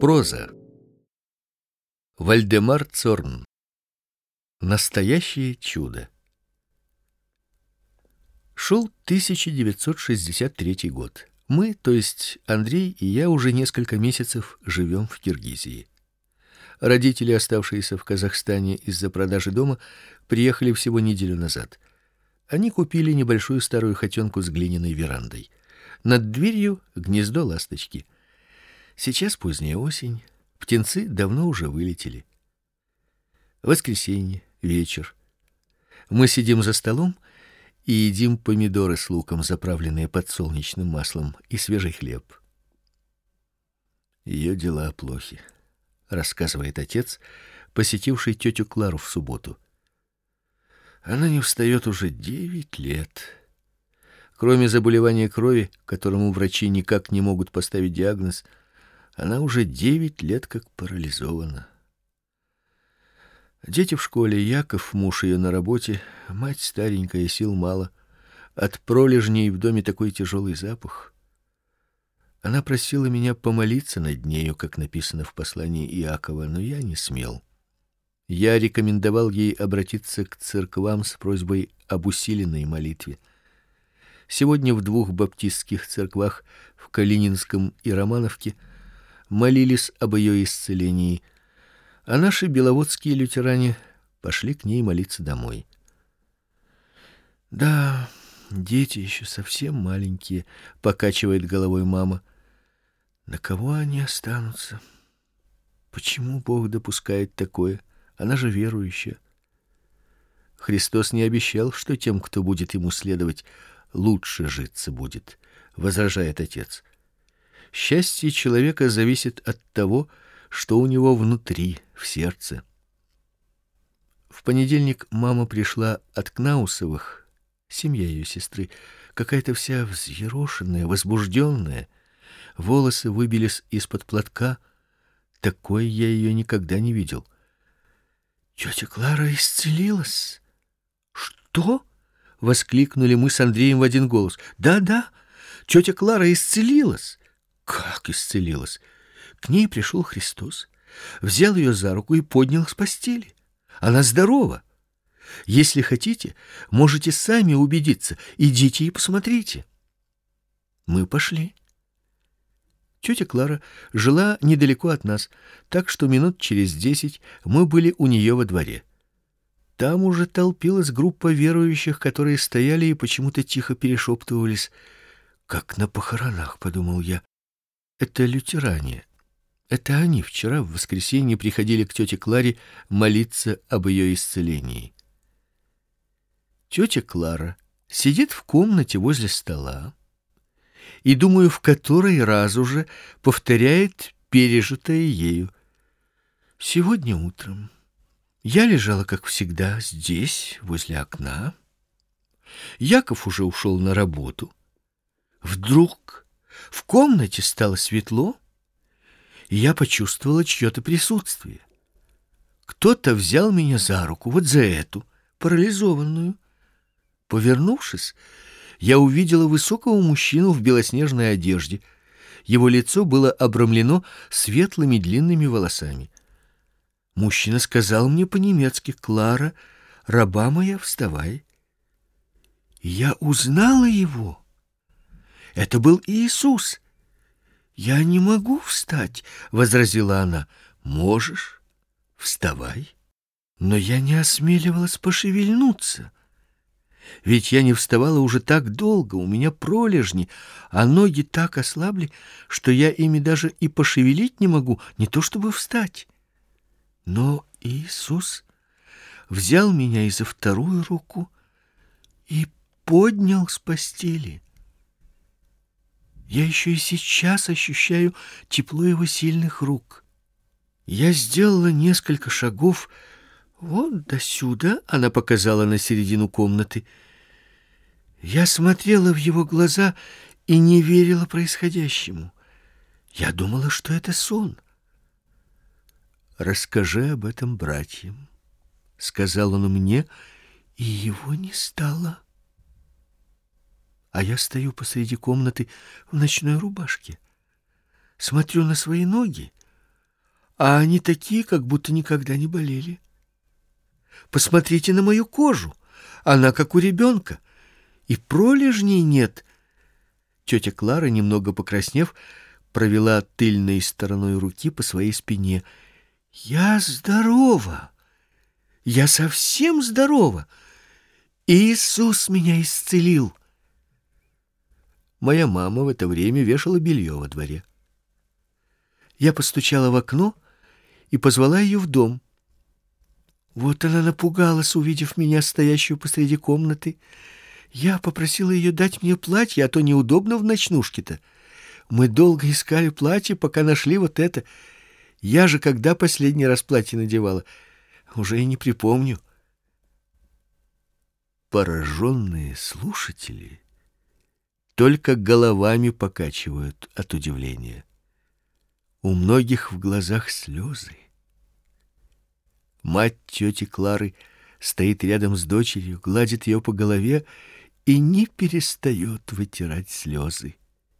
Проза. Вальдемар Цорн. Настоящее чудо. Шел 1963 год. Мы, то есть Андрей и я, уже несколько месяцев живем в Киргизии. Родители, оставшиеся в Казахстане из-за продажи дома, приехали всего неделю назад. Они купили небольшую старую хатенку с глиняной верандой. Над дверью гнездо ласточки. Сейчас поздняя осень, птенцы давно уже вылетели. Воскресенье, вечер. Мы сидим за столом и едим помидоры с луком, заправленные подсолнечным маслом, и свежий хлеб. Ее дела плохи, рассказывает отец, посетивший тетю Клару в субботу. Она не встает уже 9 лет. Кроме заболевания крови, которому врачи никак не могут поставить диагноз, она уже 9 лет как парализована. Дети в школе, Яков, муж ее, на работе, мать старенькая, сил мало. От пролежней в доме такой тяжелый запах. Она просила меня помолиться над нею, как написано в послании Иакова, но я не смел. Я рекомендовал ей обратиться к церквам с просьбой об усиленной молитве. Сегодня в 2 баптистских церквах, в Калининском и Романовке, молились об ее исцелении, а наши беловодские лютеране пошли к ней молиться домой. Да, дети еще совсем маленькие, покачивает головой мама. На кого они останутся? Почему Бог допускает такое? Она же верующая. Христос не обещал, что тем, кто будет ему следовать, лучше житься будет, возражает отец. Счастье человека зависит от того, что у него внутри, в сердце. В понедельник мама пришла от Кнаусовых, семья ее сестры, какая-то вся взъерошенная, возбужденная. Волосы выбились из-под платка. Такой я ее никогда не видел. Тетя Клара исцелилась. Что? Воскликнули мы с Андреем в один голос. Да, тетя Клара исцелилась. Как исцелилась? К ней пришел Христос, взял ее за руку и поднял с постели. Она здорова. Если хотите, можете сами убедиться. Идите и посмотрите. Мы пошли. Тетя Клара жила недалеко от нас, так что минут через 10 мы были у нее во дворе. Там уже толпилась группа верующих, которые стояли и почему-то тихо перешептывались. Как на похоронах, подумал я. Это лютеране. Это они вчера в воскресенье приходили к тете Кларе молиться об ее исцелении. Тетя Клара сидит в комнате возле стола и, думаю, в который раз уже повторяет пережитое ею. Сегодня утром я лежала, как всегда, здесь, возле окна. Яков уже ушел на работу. Вдруг в комнате стало светло, и я почувствовала чье-то присутствие. Кто-то взял меня за руку, вот за эту, парализованную. Повернувшись, я увидела высокого мужчину в белоснежной одежде. Его лицо было обрамлено светлыми длинными волосами. Мужчина сказал мне по-немецки: «Клара, раба моя, вставай». И я узнала его. Это был Иисус. «Я не могу встать», — возразила она. «Можешь, вставай». Но я не осмеливалась пошевельнуться. Ведь я не вставала уже так долго, у меня пролежни, а ноги так ослабли, что я ими даже и пошевелить не могу, не то чтобы встать. Но Иисус взял меня и за вторую руку и поднял с постели. Я еще и сейчас ощущаю тепло его сильных рук. Я сделала несколько шагов вот до сюда, она показала на середину комнаты. Я смотрела в его глаза и не верила происходящему. Я думала, что это сон. «Расскажи об этом братьям», — сказал он мне, и его не стало. А я стою посреди комнаты в ночной рубашке, смотрю на свои ноги, а они такие, как будто никогда не болели. Посмотрите на мою кожу. Она как у ребенка. И пролежней нет. Тетя Клара, немного покраснев, провела тыльной стороной руки по своей спине. Я здорова. Я совсем здорова. Иисус меня исцелил. Моя мама в это время вешала белье во дворе. Я постучала в окно и позвала ее в дом. Вот она напугалась, увидев меня, стоящую посреди комнаты. Я попросила ее дать мне платье, а то неудобно в ночнушке-то. Мы долго искали платье, пока нашли вот это. Я же когда последний раз платье надевала? Уже и не припомню. Пораженные слушатели только головами покачивают от удивления. У многих в глазах слезы. Мать тети Клары стоит рядом с дочерью, гладит ее по голове и не перестает вытирать слезы.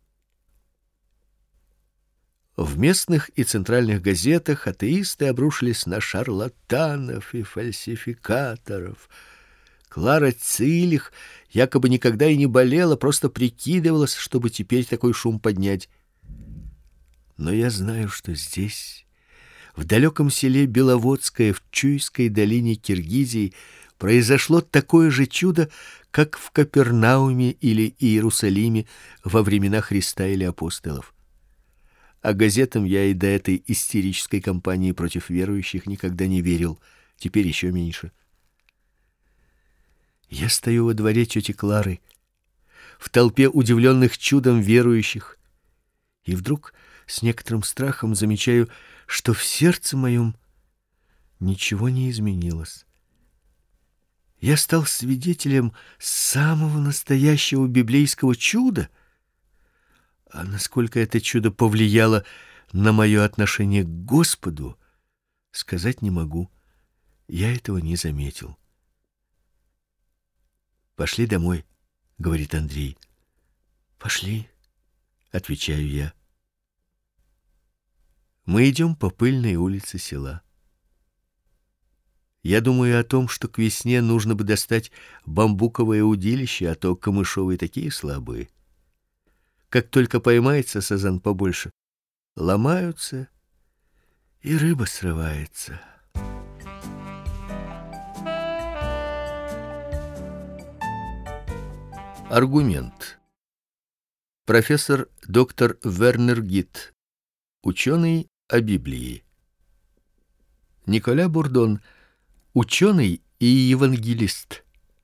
В местных и центральных газетах атеисты обрушились на шарлатанов и фальсификаторов. Клара Цилих якобы никогда и не болела, просто прикидывалась, чтобы теперь такой шум поднять. Но я знаю, что здесь, в далеком селе Беловодское, в Чуйской долине Киргизии, произошло такое же чудо, как в Капернауме или Иерусалиме во времена Христа или апостолов. А газетам я и до этой истерической кампании против верующих никогда не верил, теперь еще меньше. Я стою во дворе тети Клары, в толпе удивленных чудом верующих, и вдруг с некоторым страхом замечаю, что в сердце моем ничего не изменилось. Я стал свидетелем самого настоящего библейского чуда. А насколько это чудо повлияло на мое отношение к Господу, сказать не могу. Я этого не заметил. «Пошли домой», — говорит Андрей. «Пошли», — отвечаю я. Мы идем по пыльной улице села. Я думаю о том, что к весне нужно бы достать бамбуковое удилище, а то камышовые такие слабые. Как только поймается сазан побольше, ломаются, и рыба срывается. Аргумент. Профессор доктор Вернер Гит, ученый о Библии. Николя Бурдон, ученый и евангелист.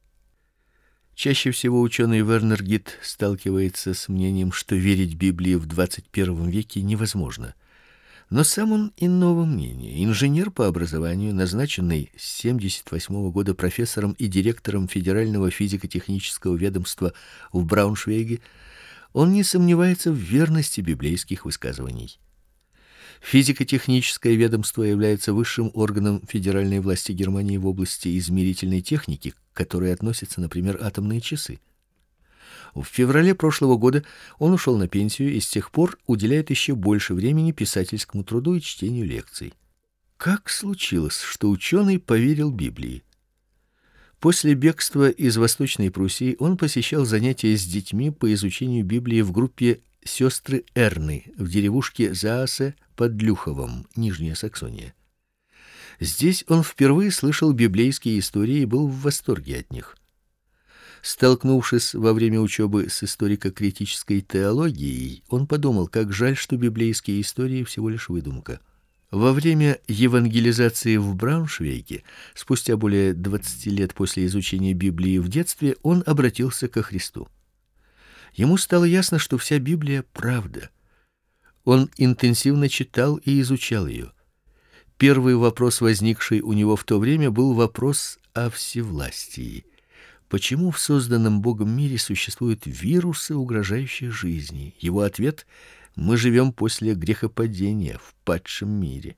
Чаще всего ученый Вернер Гит сталкивается с мнением, что верить Библии в 21 веке невозможно. Но сам он иного мнения. Инженер по образованию, назначенный с 1978 года профессором и директором Федерального физико-технического ведомства в Брауншвейге, он не сомневается в верности библейских высказываний. Физико-техническое ведомство является высшим органом федеральной власти Германии в области измерительной техники, к которой относятся, например, атомные часы. В феврале прошлого года он ушел на пенсию и с тех пор уделяет еще больше времени писательскому труду и чтению лекций. Как случилось, что ученый поверил Библии? После бегства из Восточной Пруссии он посещал занятия с детьми по изучению Библии в группе «Сестры Эрны» в деревушке Заасе под Люховом, Нижняя Саксония. Здесь он впервые слышал библейские истории и был в восторге от них. Столкнувшись во время учебы с историко-критической теологией, он подумал, как жаль, что библейские истории всего лишь выдумка. Во время евангелизации в Брауншвейге, спустя более 20 лет после изучения Библии в детстве, он обратился ко Христу. Ему стало ясно, что вся Библия — правда. Он интенсивно читал и изучал ее. Первый вопрос, возникший у него в то время, был вопрос о всевластии. Почему в созданном Богом мире существуют вирусы, угрожающие жизни? Его ответ — мы живем после грехопадения в падшем мире.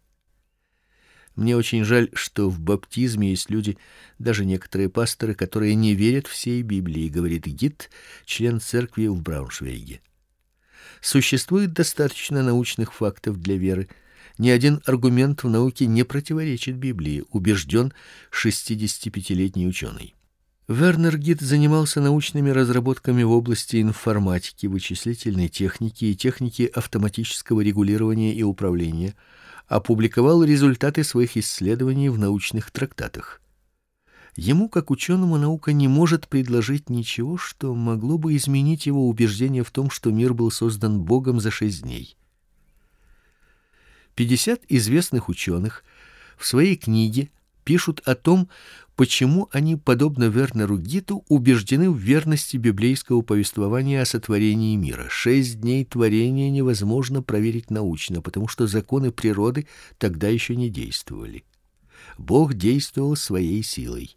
Мне очень жаль, что в баптизме есть люди, даже некоторые пасторы, которые не верят всей Библии, говорит Гит, член церкви в Брауншвейге. Существует достаточно научных фактов для веры. Ни один аргумент в науке не противоречит Библии, убежден 65-летний ученый. Вернер Гит занимался научными разработками в области информатики, вычислительной техники и техники автоматического регулирования и управления, опубликовал результаты своих исследований в научных трактатах. Ему, как ученому, наука не может предложить ничего, что могло бы изменить его убеждение в том, что мир был создан Богом за 6 дней. 50 известных ученых в своей книге пишут о том, почему они, подобно Вернеру Гиту, убеждены в верности библейского повествования о сотворении мира. 6 дней творения невозможно проверить научно, потому что законы природы тогда еще не действовали. Бог действовал своей силой.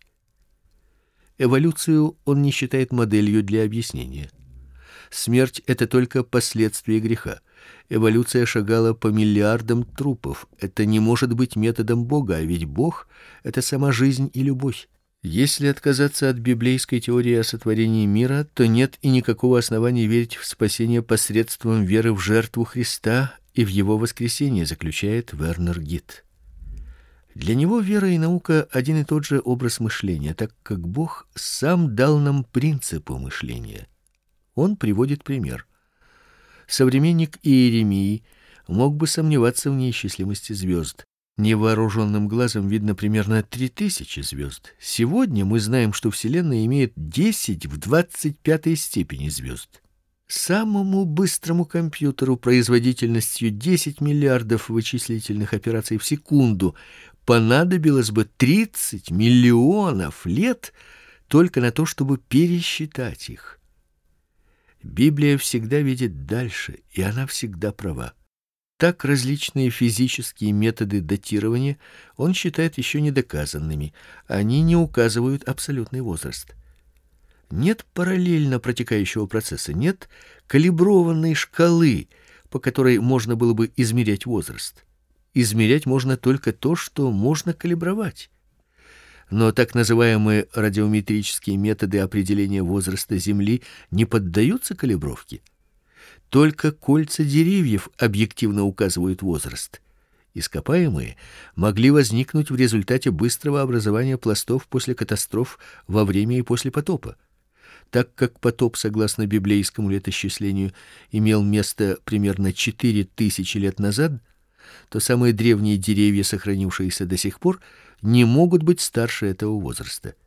Эволюцию он не считает моделью для объяснения. Смерть — это только последствие греха. Эволюция шагала по миллиардам трупов. Это не может быть методом Бога, а ведь Бог — это сама жизнь и любовь. Если отказаться от библейской теории о сотворении мира, то нет и никакого основания верить в спасение посредством веры в жертву Христа и в его воскресение, заключает Вернер Гит. Для него вера и наука один и тот же образ мышления, так как Бог сам дал нам принципы мышления. Он приводит пример. Современник Иеремии мог бы сомневаться в неисчислимости звезд. Невооруженным глазом видно примерно 3000 звезд. Сегодня мы знаем, что Вселенная имеет 10 в 25 степени звезд. Самому быстрому компьютеру производительностью 10 миллиардов вычислительных операций в секунду понадобилось бы 30 миллионов лет только на то, чтобы пересчитать их. Библия всегда видит дальше, и она всегда права. Так различные физические методы датирования он считает еще недоказанными. Они не указывают абсолютный возраст. Нет параллельно протекающего процесса, нет калиброванной шкалы, по которой можно было бы измерять возраст. Измерять можно только то, что можно калибровать. Но так называемые радиометрические методы определения возраста Земли не поддаются калибровке. Только кольца деревьев объективно указывают возраст. Ископаемые могли возникнуть в результате быстрого образования пластов после катастроф во время и после потопа. Так как потоп, согласно библейскому летоисчислению, имел место примерно 4000 лет назад, то самые древние деревья, сохранившиеся до сих пор, не могут быть старше этого возраста.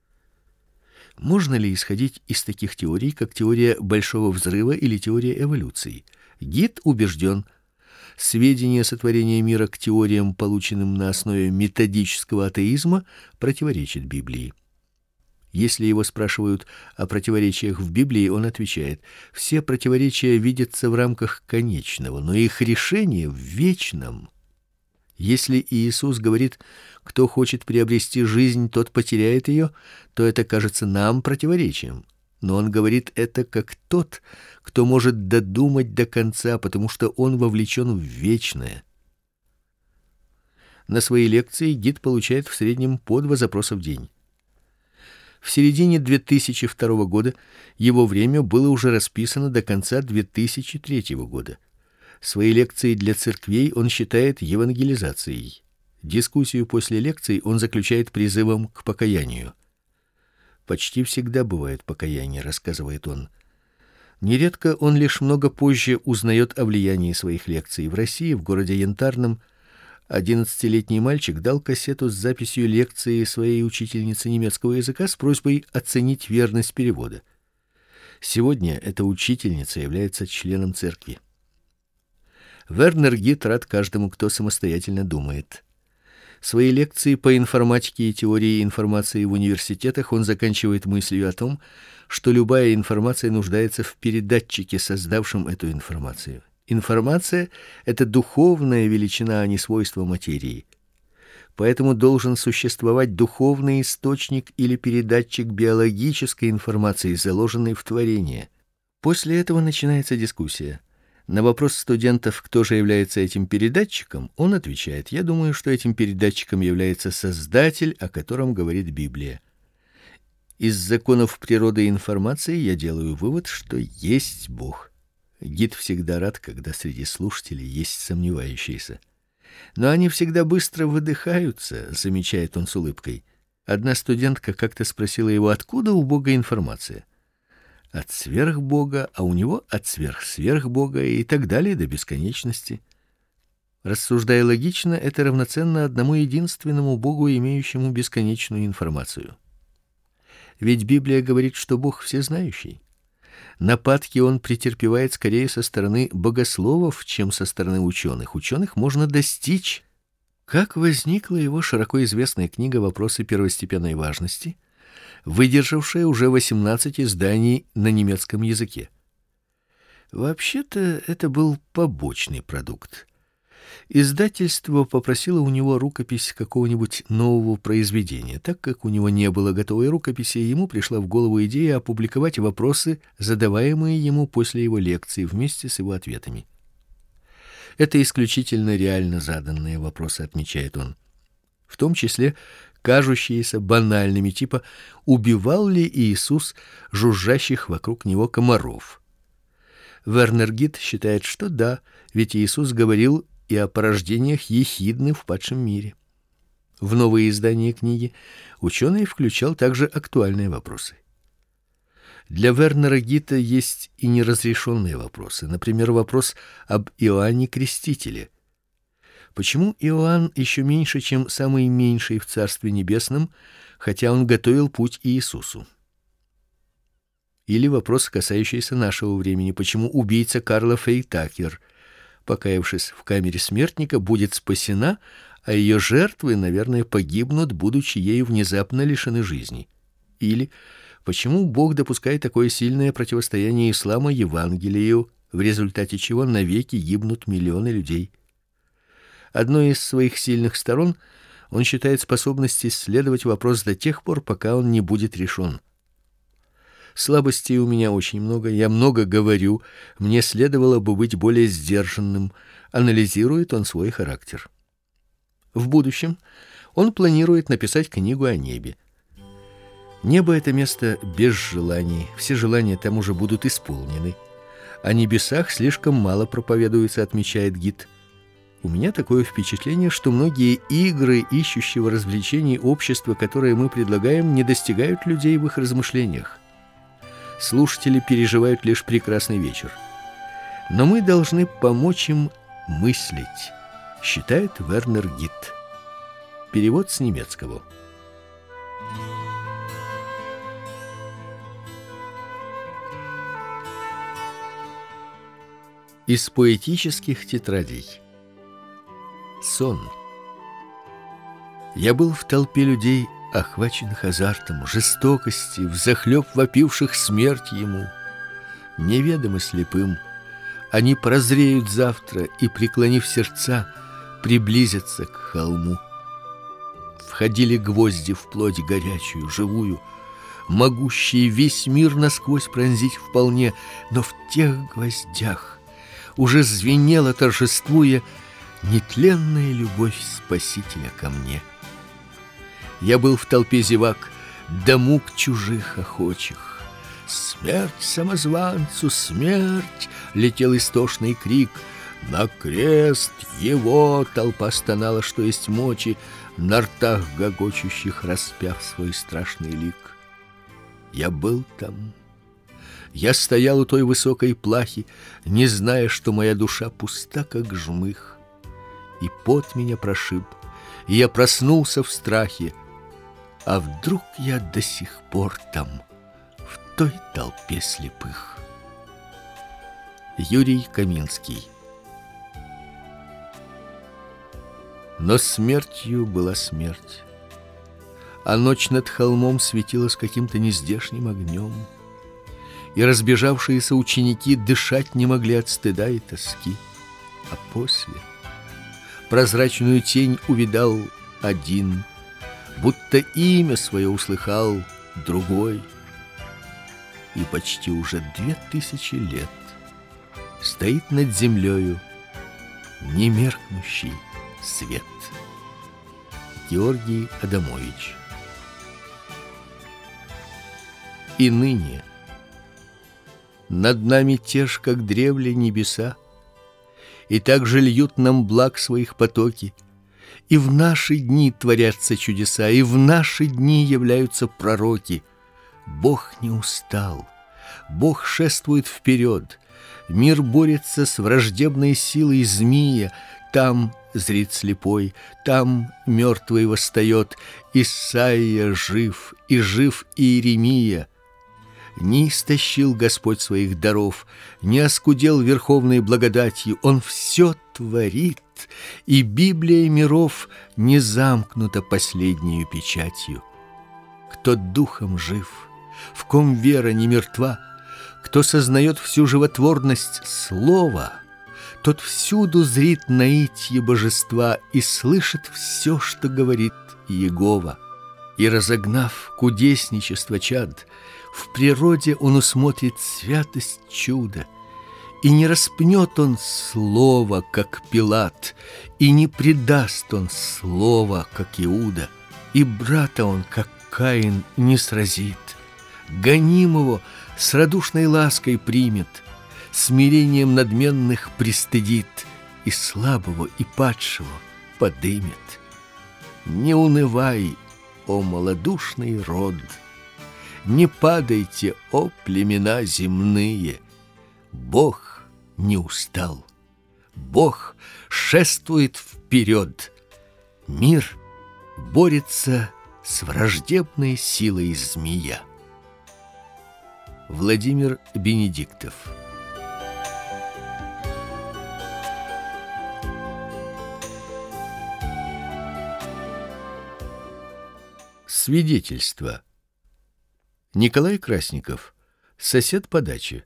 Можно ли исходить из таких теорий, как теория Большого взрыва или теория эволюции? Гит убежден, сведения сотворения мира к теориям, полученным на основе методического атеизма, противоречат Библии. Если его спрашивают о противоречиях в Библии, он отвечает: все противоречия видятся в рамках конечного, но их решение в вечном. Если Иисус говорит: кто хочет приобрести жизнь, тот потеряет ее, то это кажется нам противоречием. Но он говорит это как тот, кто может додумать до конца, потому что он вовлечен в вечное. На свои лекции Гит получает в среднем по 2 запроса в день. В середине 2002 года его время было уже расписано до конца 2003 года. Свои лекции для церквей он считает евангелизацией. Дискуссию после лекций он заключает призывом к покаянию. Почти всегда бывает покаяние, рассказывает он. Нередко он лишь много позже узнает о влиянии своих лекций. В России, в городе Янтарном, 11-летний мальчик дал кассету с записью лекции своей учительницы немецкого языка с просьбой оценить верность перевода. Сегодня эта учительница является членом церкви. Вернер Гит рад каждому, кто самостоятельно думает. Свои лекции по информатике и теории информации в университетах он заканчивает мыслью о том, что любая информация нуждается в передатчике, создавшем эту информацию. Информация — это духовная величина, а не свойство материи. Поэтому должен существовать духовный источник или передатчик биологической информации, заложенной в творение. После этого начинается дискуссия. На вопрос студентов, кто же является этим передатчиком, он отвечает: я думаю, что этим передатчиком является Создатель, о котором говорит Библия. Из законов природы и информации я делаю вывод, что есть Бог. Гит всегда рад, когда среди слушателей есть сомневающиеся. Но они всегда быстро выдыхаются, замечает он с улыбкой. Одна студентка как-то спросила его, откуда у Бога информация. От сверхбога, а у него от сверхсверхбога и так далее до бесконечности. Рассуждая логично, это равноценно одному единственному Богу, имеющему бесконечную информацию. Ведь Библия говорит, что Бог всезнающий. Нападки он претерпевает скорее со стороны богословов, чем со стороны ученых. Ученых можно достичь. Как возникла его широко известная книга «Вопросы первостепенной важности», выдержавшая уже 18 изданий на немецком языке. Вообще-то это был побочный продукт. Издательство попросило у него рукопись какого-нибудь нового произведения. Так как у него не было готовой рукописи, ему пришла в голову идея опубликовать вопросы, задаваемые ему после его лекции, вместе с его ответами. Это исключительно реально заданные вопросы, отмечает он. В том числе кажущиеся банальными, типа убивал ли Иисус жужжащих вокруг него комаров. Вернер Гит считает, что да, ведь Иисус говорил и о порождениях ехидны в падшем мире. В новые издания книги ученый включал также актуальные вопросы. Для Вернера Гита есть и неразрешенные вопросы. Например, вопрос об Иоанне Крестителе. Почему Иоанн еще меньше, чем самый меньший в Царстве Небесном, хотя он готовил путь Иисусу? Или вопрос, касающийся нашего времени: почему убийца Карла Фрейтакер, покаявшись в камере смертника, будет спасена, а ее жертвы, наверное, погибнут, будучи ею внезапно лишены жизни? Или почему Бог допускает такое сильное противостояние ислама Евангелию, в результате чего навеки гибнут миллионы людей? Одной из своих сильных сторон он считает способность исследовать вопрос до тех пор, пока он не будет решен. Слабостей у меня очень много, я много говорю, мне следовало бы быть более сдержанным, анализирует он свой характер. В будущем он планирует написать книгу о небе. Небо — это место без желаний, все желания там уже будут исполнены. О небесах слишком мало проповедуется, отмечает Гит. У меня такое впечатление, что многие игры ищущего развлечений общества, которые мы предлагаем, не достигают людей в их размышлениях. Слушатели переживают лишь прекрасный вечер. Но мы должны помочь им мыслить, считает Вернер Гит. Перевод с немецкого. Из поэтических тетрадей. Сон. Я был в толпе людей, охваченных азартом, жестокости, взахлеб вопивших смерть ему. Неведомо слепым, они прозреют завтра и, преклонив сердца, приблизятся к холму. Входили гвозди в плоть горячую, живую, могущие весь мир насквозь пронзить вполне, но в тех гвоздях уже звенела, торжествуя, нетленная любовь Спасителя ко мне. Я был в толпе зевак, до мук чужих охочих. «Смерть самозванцу, смерть!» — летел истошный крик. «На крест его!» — толпа стонала, что есть мочи, на ртах гогочущих распяв свой страшный лик. Я был там. Я стоял у той высокой плахи, не зная, что моя душа пуста, как жмых. И пот меня прошиб, и я проснулся в страхе. А вдруг я до сих пор там, в той толпе слепых? Юрий Каминский. Но смертью была смерть, а ночь над холмом светила с каким-то нездешним огнем, и разбежавшиеся ученики дышать не могли от стыда и тоски. А после прозрачную тень увидал один, будто имя свое услыхал другой, и почти уже 2000 лет стоит над землею немеркнущий свет. Георгий Адамович. И ныне над нами те ж, как древле, небеса, и также льют нам благ своих потоки. И в наши дни творятся чудеса, и в наши дни являются пророки. Бог не устал, Бог шествует вперед. Мир борется с враждебной силой змея. Там зрит слепой, там мертвый восстает. Исаия жив, и жив Иеремия. Не истощил Господь своих даров, не оскудел верховной благодатью. Он все творит, и Библия миров не замкнута последнею печатью. Кто духом жив, в ком вера не мертва, кто сознает всю животворность слова, тот всюду зрит наитие божества и слышит все, что говорит Иегова. И разогнав кудесничество чад, в природе он усмотрит святость чуда, и не распнет он слово, как Пилат, и не предаст он слова, как Иуда, и брата он, как Каин, не сразит, гонимого с радушной лаской примет, смирением надменных пристыдит, и слабого, и падшего подымет. Не унывай, о малодушный род! Не падайте, о племена земные! Бог не устал, Бог шествует вперед. Мир борется с враждебной силой змея. Владимир Бенедиктов. Свидетельство. Николай Красников, сосед по даче.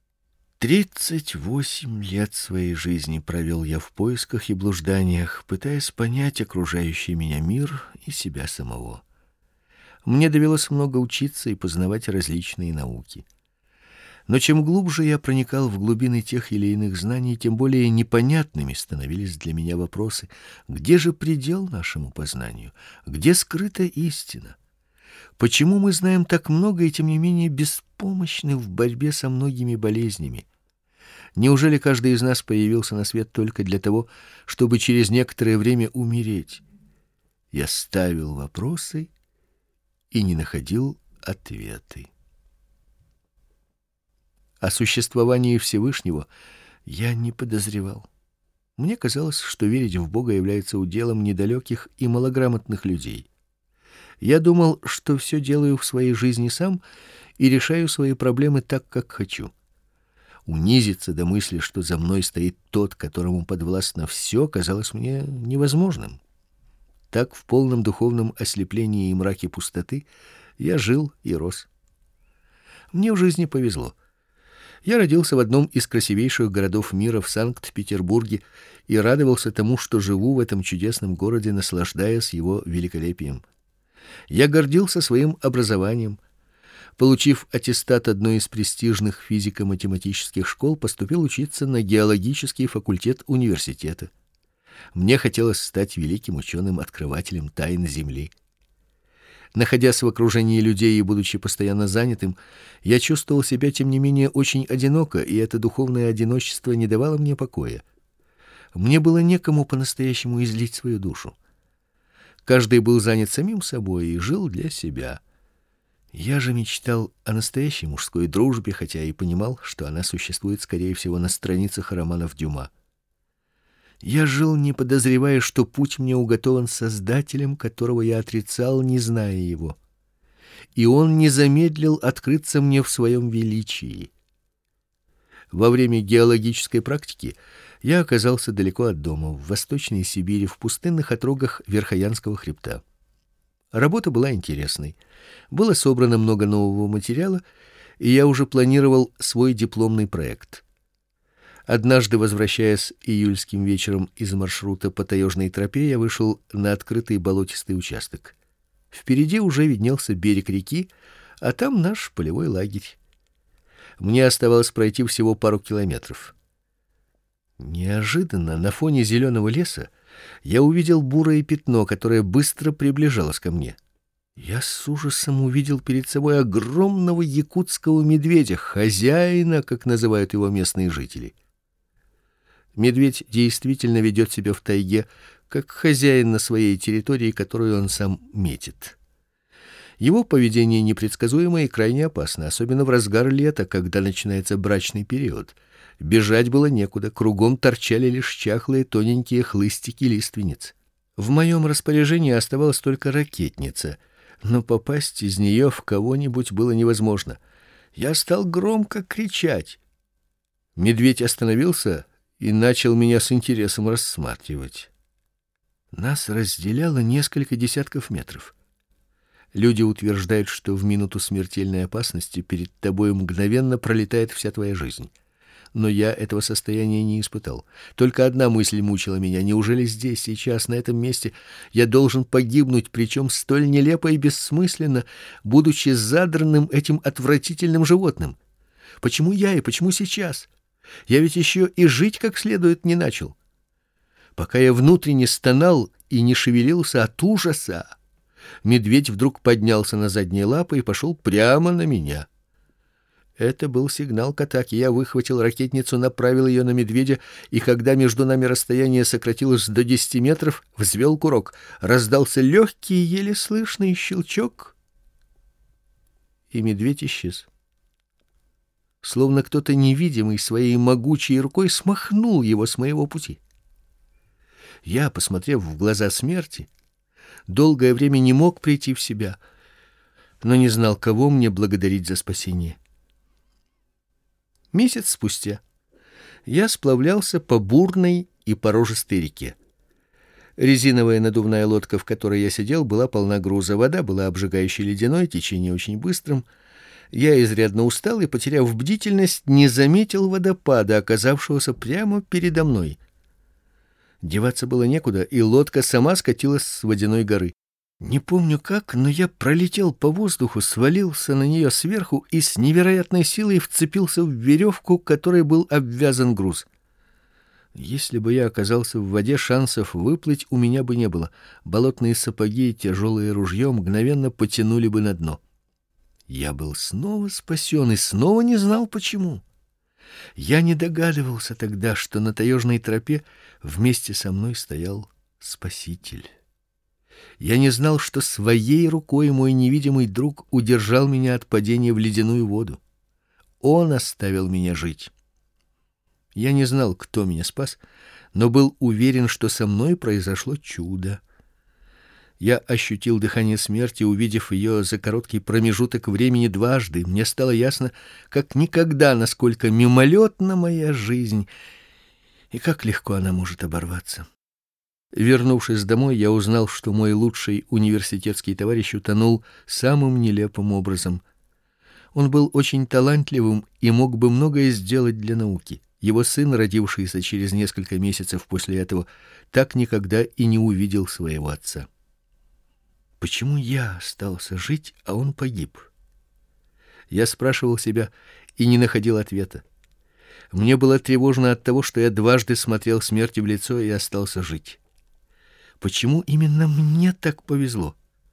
38 лет своей жизни провел я в поисках и блужданиях, пытаясь понять окружающий меня мир и себя самого. Мне довелось много учиться и познавать различные науки. Но чем глубже я проникал в глубины тех или иных знаний, тем более непонятными становились для меня вопросы: где же предел нашему познанию? Где скрыта истина? Почему мы знаем так много и тем не менее беспомощны в борьбе со многими болезнями? Неужели каждый из нас появился на свет только для того, чтобы через некоторое время умереть? Я ставил вопросы и не находил ответы. О существовании Всевышнего я не подозревал. Мне казалось, что верить в Бога является уделом недалеких и малограмотных людей. Я думал, что все делаю в своей жизни сам и решаю свои проблемы так, как хочу. Унизиться до мысли, что за мной стоит тот, которому подвластно все, казалось мне невозможным. Так, в полном духовном ослеплении и мраке пустоты, я жил и рос. Мне в жизни повезло. Я родился в одном из красивейших городов мира, в Санкт-Петербурге, и радовался тому, что живу в этом чудесном городе, наслаждаясь его великолепием. Я гордился своим образованием. Получив аттестат одной из престижных физико-математических школ, поступил учиться на геологический факультет университета. Мне хотелось стать великим ученым-открывателем тайн Земли. Находясь в окружении людей и будучи постоянно занятым, я чувствовал себя, тем не менее, очень одиноко, и это духовное одиночество не давало мне покоя. Мне было некому по-настоящему излить свою душу. Каждый был занят самим собой и жил для себя. Я же мечтал о настоящей мужской дружбе, хотя и понимал, что она существует, скорее всего, на страницах романов Дюма. Я жил, не подозревая, что путь мне уготован Создателем, которого я отрицал, не зная его. И он не замедлил открыться мне в своем величии. Во время геологической практики я оказался далеко от дома, в Восточной Сибири, в пустынных отрогах Верхоянского хребта. Работа была интересной. Было собрано много нового материала, и я уже планировал свой дипломный проект. Однажды, возвращаясь июльским вечером из маршрута по Таежной тропе, я вышел на открытый болотистый участок. Впереди уже виднелся берег реки, а там наш полевой лагерь. Мне оставалось пройти всего пару километров. Неожиданно на фоне зеленого леса я увидел бурое пятно, которое быстро приближалось ко мне. Я с ужасом увидел перед собой огромного якутского медведя, хозяина, как называют его местные жители. Медведь действительно ведет себя в тайге, как хозяин на своей территории, которую он сам метит. Его поведение непредсказуемо и крайне опасно, особенно в разгар лета, когда начинается брачный период. Бежать было некуда, кругом торчали лишь чахлые тоненькие хлыстики лиственниц. В моем распоряжении оставалась только ракетница, но попасть из нее в кого-нибудь было невозможно. Я стал громко кричать. Медведь остановился и начал меня с интересом рассматривать. Нас разделяло несколько десятков метров. Люди утверждают, что в минуту смертельной опасности перед тобой мгновенно пролетает вся твоя жизнь. Но я этого состояния не испытал. Только одна мысль мучила меня: неужели здесь, сейчас, на этом месте я должен погибнуть, причем столь нелепо и бессмысленно, будучи задранным этим отвратительным животным? Почему я и почему сейчас? Я ведь еще и жить как следует не начал. Пока я внутренне стонал и не шевелился от ужаса, медведь вдруг поднялся на задние лапы и пошел прямо на меня. Это был сигнал к атаке. Я выхватил ракетницу, направил ее на медведя, и когда между нами расстояние сократилось до 10 метров, взвел курок. Раздался легкий, еле слышный щелчок, и медведь исчез. Словно кто-то невидимый своей могучей рукой смахнул его с моего пути. Я, посмотрев в глаза смерти, долгое время не мог прийти в себя, но не знал, кого мне благодарить за спасение. Месяц спустя я сплавлялся по бурной и порожистой реке. Резиновая надувная лодка, в которой я сидел, была полна груза. Вода была обжигающе ледяной, течение очень быстрым. Я изрядно устал и, потеряв бдительность, не заметил водопада, оказавшегося прямо передо мной. Деваться было некуда, и лодка сама скатилась с водяной горы. Не помню как, но я пролетел по воздуху, свалился на нее сверху и с невероятной силой вцепился в веревку, которой был обвязан груз. Если бы я оказался в воде, шансов выплыть у меня бы не было. Болотные сапоги и тяжелое ружье мгновенно потянули бы на дно. Я был снова спасен и снова не знал, почему. Я не догадывался тогда, что на таежной тропе вместе со мной стоял Спаситель. Я не знал, что своей рукой мой невидимый друг удержал меня от падения в ледяную воду. Он оставил меня жить. Я не знал, кто меня спас, но был уверен, что со мной произошло чудо. Я ощутил дыхание смерти, увидев ее за короткий промежуток времени дважды. Мне стало ясно, как никогда, насколько мимолетна моя жизнь и как легко она может оборваться. Вернувшись домой, я узнал, что мой лучший университетский товарищ утонул самым нелепым образом. Он был очень талантливым и мог бы многое сделать для науки. Его сын, родившийся через несколько месяцев после этого, так никогда и не увидел своего отца. Почему я остался жить, а он погиб? Я спрашивал себя и не находил ответа. Мне было тревожно от того, что я дважды смотрел смерти в лицо и остался жить. Почему именно мне так повезло?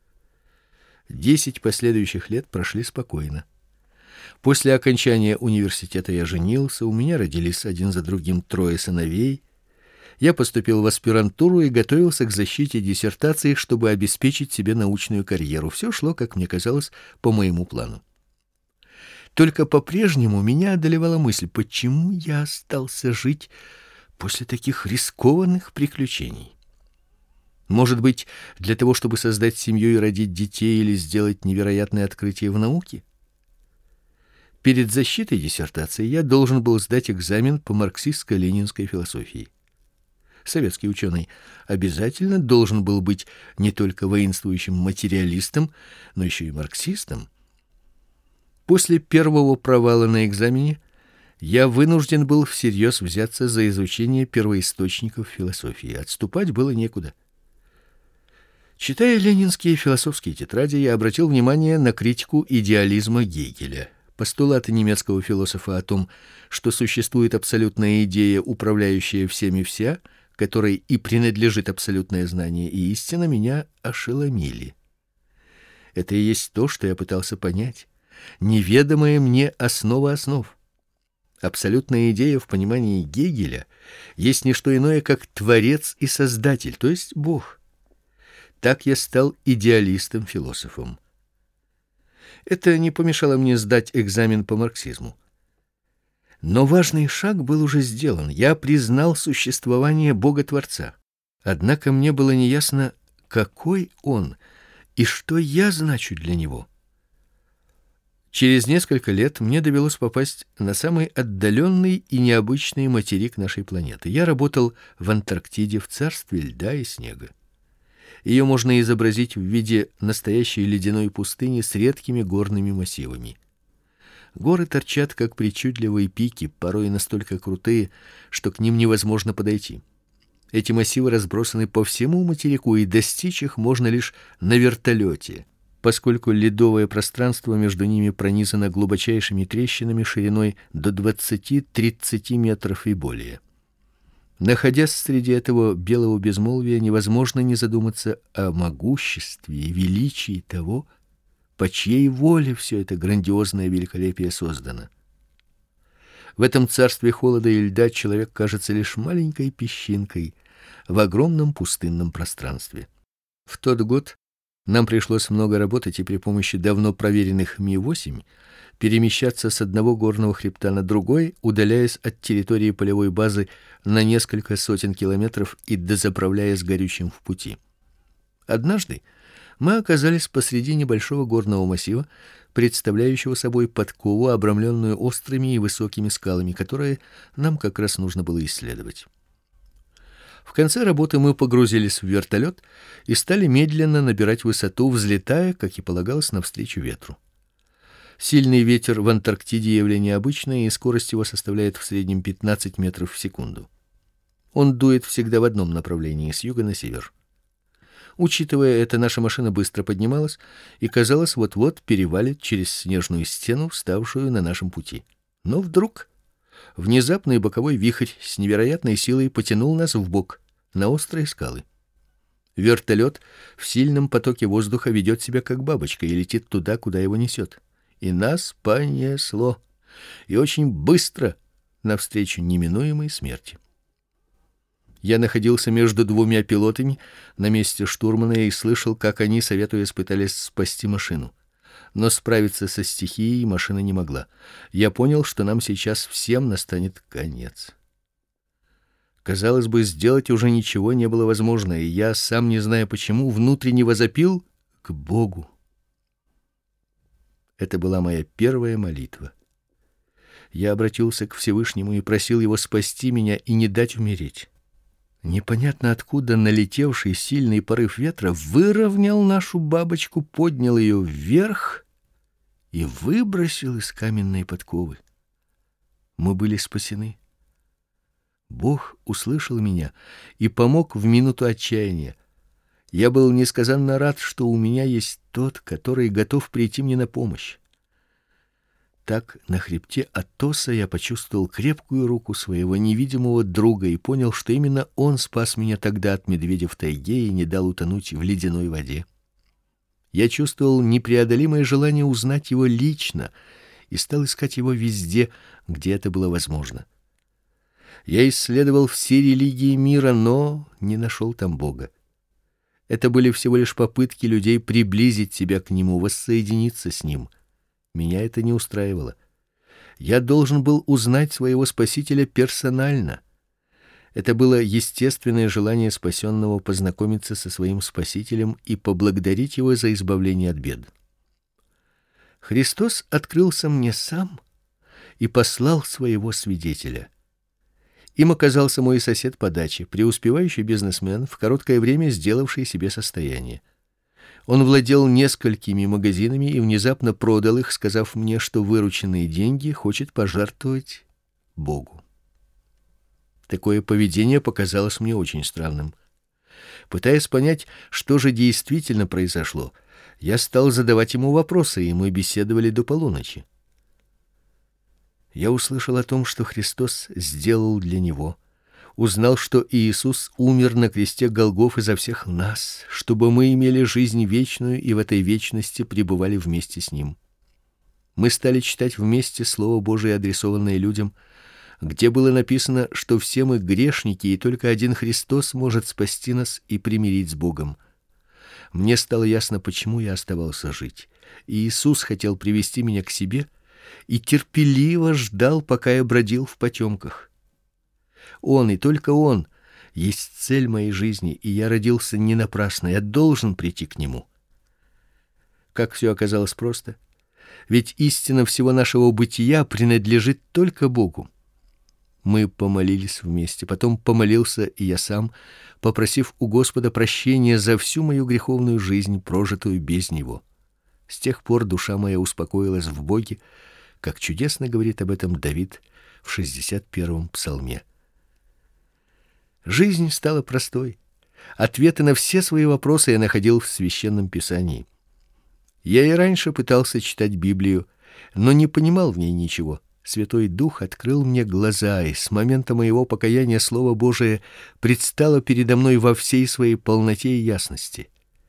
10 последующих лет прошли спокойно. После окончания университета я женился, у меня родились один за другим 3 сыновей. Я поступил в аспирантуру и готовился к защите диссертации, чтобы обеспечить себе научную карьеру. Все шло, как мне казалось, по моему плану. Только по-прежнему меня одолевала мысль, почему я остался жить после таких рискованных приключений. Может быть, для того, чтобы создать семью и родить детей или сделать невероятное открытие в науке? Перед защитой диссертации я должен был сдать экзамен по марксистско-ленинской философии. Советский ученый обязательно должен был быть не только воинствующим материалистом, но еще и марксистом. После первого провала на экзамене я вынужден был всерьез взяться за изучение первоисточников философии. Отступать было некуда. Читая ленинские философские тетради, я обратил внимание на критику идеализма Гегеля. Постулаты немецкого философа о том, что существует абсолютная идея, управляющая всеми вся, которой и принадлежит абсолютное знание и истина, меня ошеломили. Это и есть то, что я пытался понять. Неведомая мне основа основ. Абсолютная идея в понимании Гегеля есть не что иное, как творец и создатель, то есть Бог. Так я стал идеалистом-философом. Это не помешало мне сдать экзамен по марксизму. Но важный шаг был уже сделан. Я признал существование Бога-творца. Однако мне было неясно, какой он и что я значу для него. Через несколько лет мне довелось попасть на самый отдаленный и необычный материк нашей планеты. Я работал в Антарктиде, в царстве льда и снега. Ее можно изобразить в виде настоящей ледяной пустыни с редкими горными массивами. Горы торчат, как причудливые пики, порой настолько крутые, что к ним невозможно подойти. Эти массивы разбросаны по всему материку, и достичь их можно лишь на вертолете, поскольку ледовое пространство между ними пронизано глубочайшими трещинами шириной до 20-30 метров и более. Находясь среди этого белого безмолвия, невозможно не задуматься о могуществе и величии того, по чьей воле все это грандиозное великолепие создано. В этом царстве холода и льда человек кажется лишь маленькой песчинкой в огромном пустынном пространстве. В тот год нам пришлось много работать и при помощи давно проверенных Ми-8 перемещаться с одного горного хребта на другой, удаляясь от территории полевой базы на несколько сотен километров и дозаправляясь горючим в пути. Однажды мы оказались посреди небольшого горного массива, представляющего собой подкову, обрамленную острыми и высокими скалами, которые нам как раз нужно было исследовать. В конце работы мы погрузились в вертолет и стали медленно набирать высоту, взлетая, как и полагалось, навстречу ветру. Сильный ветер в Антарктиде явление обычное, и скорость его составляет в среднем 15 метров в секунду. Он дует всегда в одном направлении, с юга на север. Учитывая это, наша машина быстро поднималась и, казалось, вот-вот перевалит через снежную стену, вставшую на нашем пути. Но вдруг внезапный боковой вихрь с невероятной силой потянул нас вбок, на острые скалы. Вертолет в сильном потоке воздуха ведет себя как бабочка и летит туда, куда его несет. И нас понесло, и очень быстро, навстречу неминуемой смерти. Я находился между двумя пилотами на месте штурмана и слышал, как они, советуясь, пытались спасти машину. Но справиться со стихией машина не могла. Я понял, что нам сейчас всем настанет конец. Казалось бы, сделать уже ничего не было возможно, и я, сам не зная почему, внутренне возопил к Богу. Это была моя первая молитва. Я обратился к Всевышнему и просил его спасти меня и не дать умереть. Непонятно откуда налетевший сильный порыв ветра выровнял нашу бабочку, поднял ее вверх и выбросил из каменной подковы. Мы были спасены. Бог услышал меня и помог в минуту отчаяния. Я был несказанно рад, что у меня есть тот, который готов прийти мне на помощь. Так на хребте Атоса я почувствовал крепкую руку своего невидимого друга и понял, что именно он спас меня тогда от медведя в тайге и не дал утонуть в ледяной воде. Я чувствовал непреодолимое желание узнать его лично и стал искать его везде, где это было возможно. Я исследовал все религии мира, но не нашел там Бога. Это были всего лишь попытки людей приблизить себя к нему, воссоединиться с ним. Меня это не устраивало. Я должен был узнать своего Спасителя персонально. Это было естественное желание спасенного познакомиться со своим Спасителем и поблагодарить его за избавление от бед. Христос открылся мне сам и послал своего свидетеля. Им оказался мой сосед по даче, преуспевающий бизнесмен, в короткое время сделавший себе состояние. Он владел несколькими магазинами и внезапно продал их, сказав мне, что вырученные деньги хочет пожертвовать Богу. Такое поведение показалось мне очень странным. Пытаясь понять, что же действительно произошло, я стал задавать ему вопросы, и мы беседовали до полуночи. Я услышал о том, что Христос сделал для него, узнал, что Иисус умер на кресте Голгофы за всех нас, чтобы мы имели жизнь вечную и в этой вечности пребывали вместе с Ним. Мы стали читать вместе Слово Божие, адресованное людям, где было написано, что все мы грешники, и только один Христос может спасти нас и примирить с Богом. Мне стало ясно, почему я оставался жить. И Иисус хотел привести меня к себе и терпеливо ждал, пока я бродил в потемках. Он и только Он есть цель моей жизни, и я родился не напрасно, я должен прийти к Нему. Как все оказалось просто. Ведь истина всего нашего бытия принадлежит только Богу. Мы помолились вместе, потом помолился и я сам, попросив у Господа прощения за всю мою греховную жизнь, прожитую без Него. С тех пор душа моя успокоилась в Боге, как чудесно говорит об этом Давид в 61-м псалме. Жизнь стала простой. Ответы на все свои вопросы я находил в Священном Писании. Я и раньше пытался читать Библию, но не понимал в ней ничего. Святой Дух открыл мне глаза, и с момента моего покаяния Слово Божие предстало передо мной во всей своей полноте и ясности.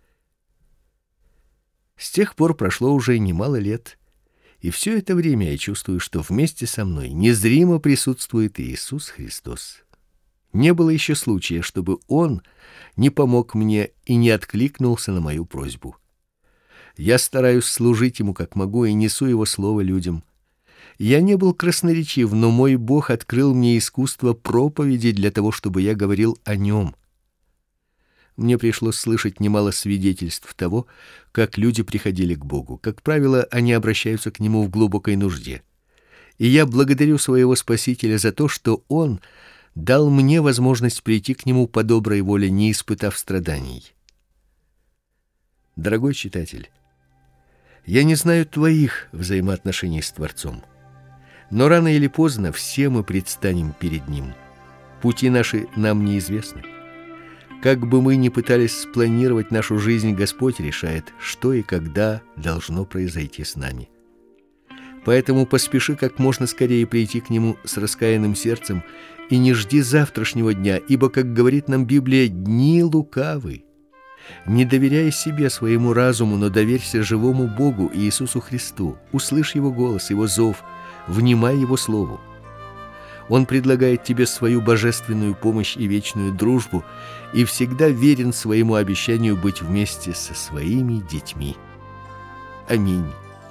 С тех пор прошло уже немало лет, и все это время я чувствую, что вместе со мной незримо присутствует Иисус Христос. Не было еще случая, чтобы Он не помог мне и не откликнулся на мою просьбу. Я стараюсь служить Ему как могу и несу Его Слово людям. Я не был красноречив, но мой Бог открыл мне искусство проповеди для того, чтобы я говорил о Нем. Мне пришлось слышать немало свидетельств того, как люди приходили к Богу. Как правило, они обращаются к Нему в глубокой нужде. И я благодарю своего Спасителя за то, что Он дал мне возможность прийти к Нему по доброй воле, не испытав страданий. Дорогой читатель, я не знаю твоих взаимоотношений с Творцом, но рано или поздно все мы предстанем перед Ним. Пути наши нам неизвестны. Как бы мы ни пытались спланировать нашу жизнь, Господь решает, что и когда должно произойти с нами. Поэтому поспеши как можно скорее прийти к Нему с раскаянным сердцем и не жди завтрашнего дня, ибо, как говорит нам Библия, дни лукавы. Не доверяй себе, своему разуму, но доверься живому Богу Иисусу Христу. Услышь Его голос, Его зов, внимай Его слову. Он предлагает тебе свою божественную помощь и вечную дружбу и всегда верен своему обещанию быть вместе со своими детьми. Аминь.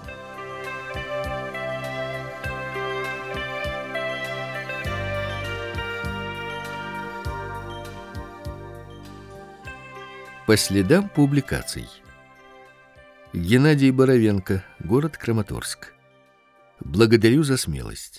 По следам публикаций. Геннадий Боровенко, город Краматорск. Благодарю за смелость.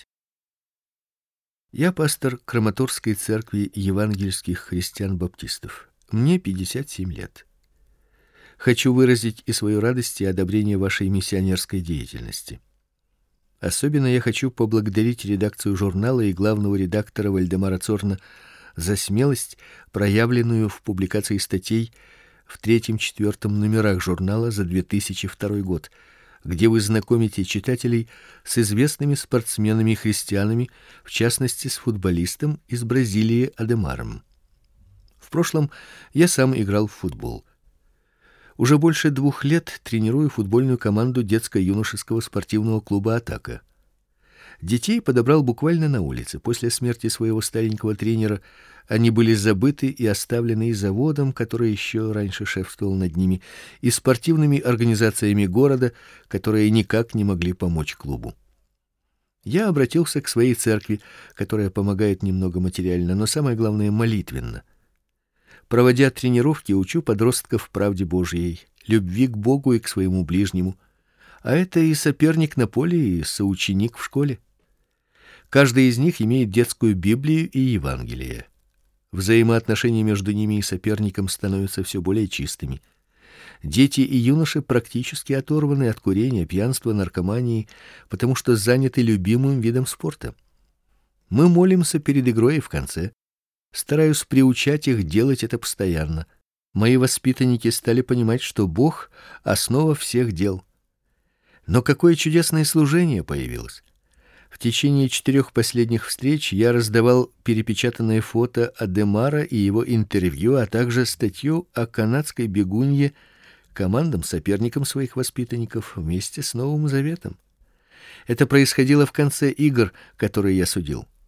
Я пастор Краматорской церкви евангельских христиан-баптистов. Мне 57 лет. Хочу выразить и свою радость, и одобрение вашей миссионерской деятельности. Особенно я хочу поблагодарить редакцию журнала и главного редактора Вальдемара Цорна за смелость, проявленную в публикации статей в 3-4 номерах журнала за 2002 год, где вы знакомите читателей с известными спортсменами-христианами, в частности, с футболистом из Бразилии Адемаром. В прошлом я сам играл в футбол. Уже больше 2 лет тренирую футбольную команду детско-юношеского спортивного клуба «Атака». Детей подобрал буквально на улице. После смерти своего старенького тренера они были забыты и оставлены и заводом, который еще раньше шефствовал над ними, и спортивными организациями города, которые никак не могли помочь клубу. Я обратился к своей церкви, которая помогает немного материально, но самое главное молитвенно. Проводя тренировки, учу подростков правде Божьей, любви к Богу и к своему ближнему. А это и соперник на поле, и соученик в школе. Каждый из них имеет детскую Библию и Евангелие. Взаимоотношения между ними и соперником становятся все более чистыми. Дети и юноши практически оторваны от курения, пьянства, наркомании, потому что заняты любимым видом спорта. Мы молимся перед игрой и в конце. Стараюсь приучать их делать это постоянно. Мои воспитанники стали понимать, что Бог — основа всех дел. Но какое чудесное служение появилось! В течение 4 последних встреч я раздавал перепечатанные фото Адемара и его интервью, а также статью о канадской бегунье командам-соперникам своих воспитанников вместе с Новым Заветом. Это происходило в конце игр, которые я судил.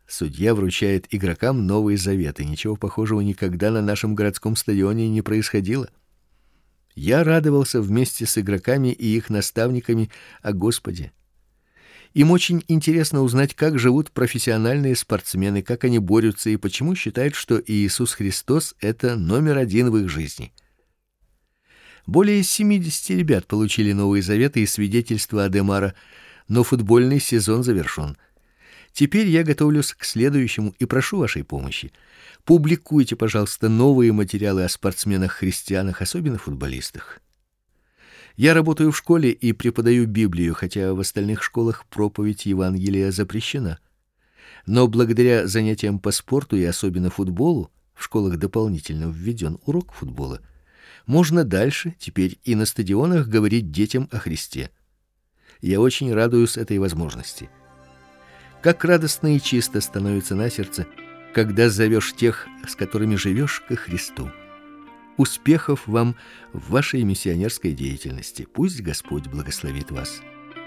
Судья вручает игрокам Новый Завет, и ничего похожего никогда на нашем городском стадионе не происходило. Я радовался вместе с игроками и их наставниками о Господе. Им очень интересно узнать, как живут профессиональные спортсмены, как они борются и почему считают, что Иисус Христос это номер один в их жизни. Более 70 ребят получили Новые Заветы и свидетельство Адемара, но футбольный сезон завершен. Теперь я готовлюсь к следующему и прошу вашей помощи. Публикуйте, пожалуйста, новые материалы о спортсменах-христианах, особенно футболистах. Я работаю в школе и преподаю Библию, хотя в остальных школах проповедь Евангелия запрещена. Но благодаря занятиям по спорту и особенно футболу, в школах дополнительно введен урок футбола, можно дальше, теперь и на стадионах, говорить детям о Христе. Я очень радуюсь этой возможности. Как радостно и чисто становится на сердце, когда зовешь тех, с которыми живешь, ко Христу. Успехов вам в вашей миссионерской деятельности. Пусть Господь благословит вас.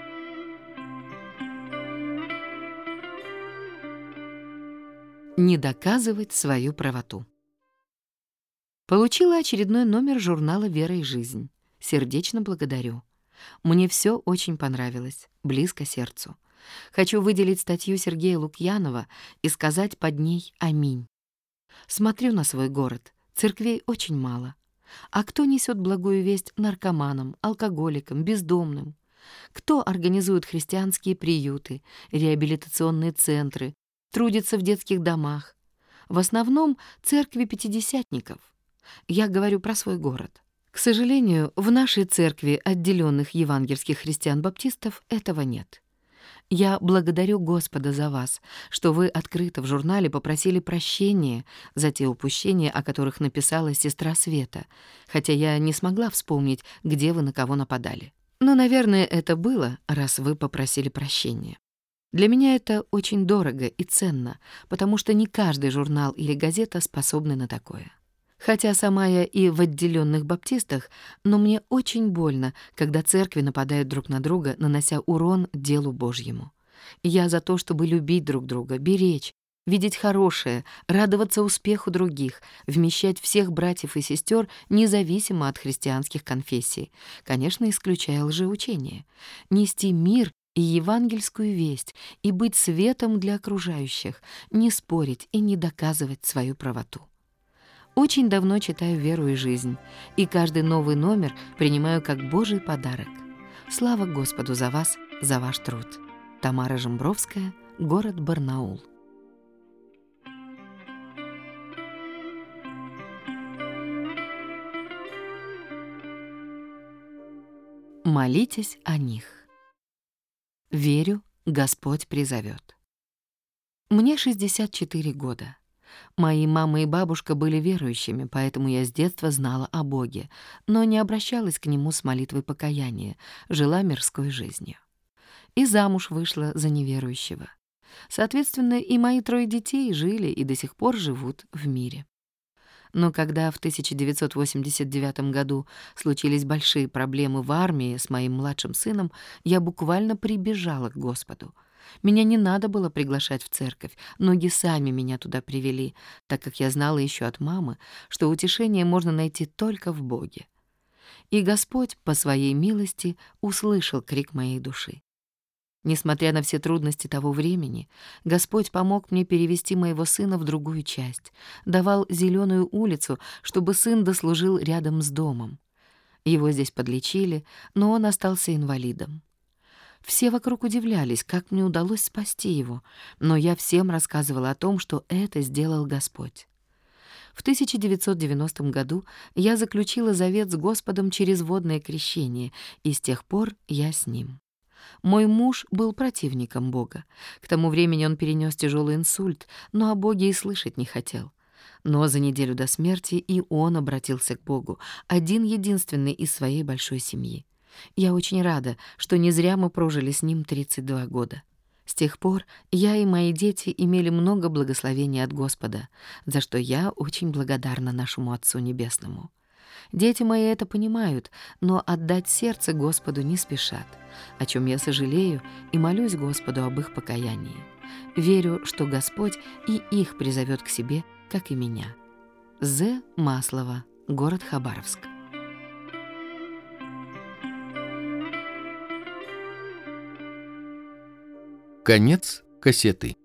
Не доказывать свою правоту. Получила очередной номер журнала «Вера и жизнь». Сердечно благодарю. Мне все очень понравилось, близко сердцу. Хочу выделить статью Сергея Лукьянова и сказать под ней «Аминь». Смотрю на свой город. Церквей очень мало. А кто несет благую весть наркоманам, алкоголикам, бездомным? Кто организует христианские приюты, реабилитационные центры, трудится в детских домах? В основном церкви пятидесятников. Я говорю про свой город. К сожалению, в нашей церкви отделенных евангельских христиан-баптистов этого нет. Я благодарю Господа за вас, что вы открыто в журнале попросили прощения за те упущения, о которых написала сестра Света, хотя я не смогла вспомнить, где вы на кого нападали. Но, наверное, это было, раз вы попросили прощения. Для меня это очень дорого и ценно, потому что не каждый журнал или газета способны на такое. Хотя сама я и в отделенных баптистах, но мне очень больно, когда церкви нападают друг на друга, нанося урон делу Божьему. Я за то, чтобы любить друг друга, беречь, видеть хорошее, радоваться успеху других, вмещать всех братьев и сестер независимо от христианских конфессий, конечно, исключая лжеучение, нести мир и евангельскую весть и быть светом для окружающих, не спорить и не доказывать свою правоту. Очень давно читаю «Веру и жизнь», и каждый новый номер принимаю как Божий подарок. Слава Господу за вас, за ваш труд. Тамара Жембровская, город Барнаул. Молитесь о них. Верю, Господь призовет. Мне 64 года. Мои мама и бабушка были верующими, поэтому я с детства знала о Боге, но не обращалась к Нему с молитвой покаяния, жила мирской жизнью. И замуж вышла за неверующего. Соответственно, и мои 3 детей жили и до сих пор живут в мире. Но когда в 1989 году случились большие проблемы в армии с моим младшим сыном, я буквально прибежала к Господу. Меня не надо было приглашать в церковь, ноги сами меня туда привели, так как я знала еще от мамы, что утешение можно найти только в Боге. И Господь, по своей милости, услышал крик моей души. Несмотря на все трудности того времени, Господь помог мне перевести моего сына в другую часть, давал зеленую улицу, чтобы сын дослужил рядом с домом. Его здесь подлечили, но он остался инвалидом. Все вокруг удивлялись, как мне удалось спасти его, но я всем рассказывала о том, что это сделал Господь. В 1990 году я заключила завет с Господом через водное крещение, и с тех пор я с Ним. Мой муж был противником Бога. К тому времени он перенес тяжелый инсульт, но о Боге и слышать не хотел. Но за неделю до смерти и он обратился к Богу, один-единственный из своей большой семьи. Я очень рада, что не зря мы прожили с ним 32 года. С тех пор я и мои дети имели много благословений от Господа, за что я очень благодарна нашему Отцу Небесному. Дети мои это понимают, но отдать сердце Господу не спешат, о чем я сожалею и молюсь Господу об их покаянии. Верю, что Господь и их призовет к себе, как и меня. З. Маслова, город Хабаровск. Конец кассеты.